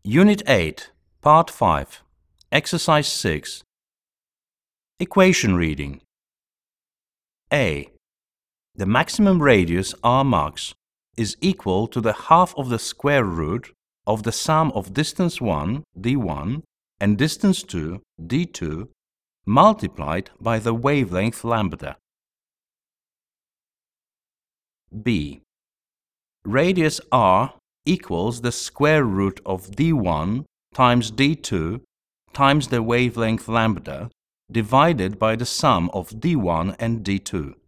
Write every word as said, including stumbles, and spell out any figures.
Unit eight, Part five, Exercise six. Equation reading. A. The maximum radius R max is equal to the half of the square root of the sum of distance one, d one, and distance two, d two, multiplied by the wavelength lambda. B. Radius R equals the square root of d one times d two times the wavelength lambda divided by the sum of d one and d two.